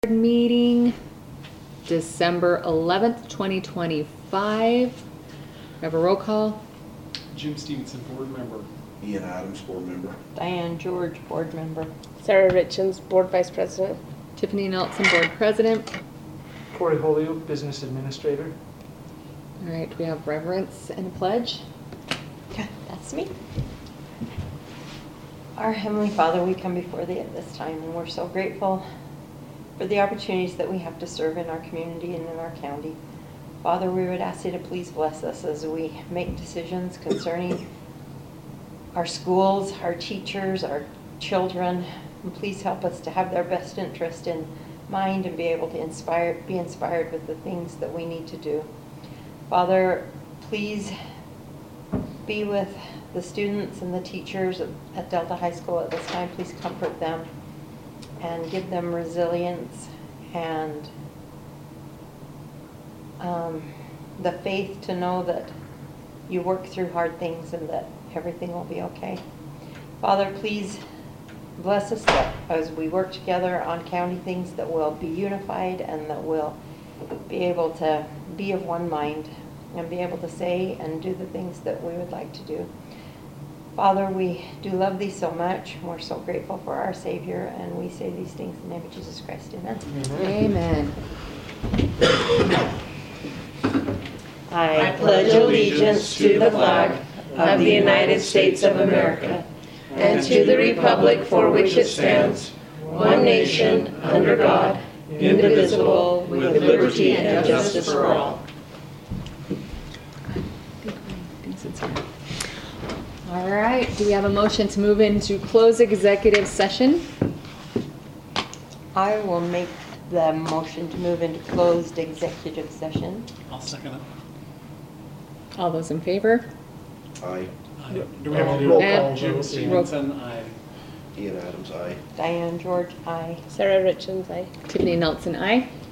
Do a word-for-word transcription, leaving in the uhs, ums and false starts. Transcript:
Meeting December eleventh, twenty twenty-five. We have a roll call. Jim Stevenson, board member. Ian Adams, board member. Diane George, board member. Sarah Richens, board vice president. Tiffany Nelson, board president. Corey Holyoke, business administrator. All right, we have reverence and a pledge. Yeah, that's me. Our Heavenly Father, we come before Thee at this time, and we're so grateful for the opportunities that we have to serve in our community and in our county. Father, we would ask You to please bless us as we make decisions concerning our schools, our teachers, our children, and please help us to have their best interest in mind and be able to inspire, be inspired with the things that we need to do. Father, please be with the students and the teachers at Delta High School at this time. Please comfort them and give them resilience and um, the faith to know that You work through hard things and that everything will be okay. Father, please bless us that as we work together on county things, that we'll be unified and that we'll be able to be of one mind and be able to say and do the things that we would like to do. Father, we do love Thee so much. We're so grateful for our Savior, and we say these things in the name of Jesus Christ. Amen. Amen. I pledge allegiance to the flag of the United States of America and to the republic for which it stands, one nation, under God, indivisible, with liberty and justice for all. All right, do we have a motion to move into closed executive session? I will make the motion to move into closed executive session. I'll second it. All those in favor? Aye. Aye. Do we have to do Roll a call roll? Jim vote. Stevenson, aye. Ian Adams, aye. Diane George, aye. Sarah Richens, aye. Tiffany Nelson, aye.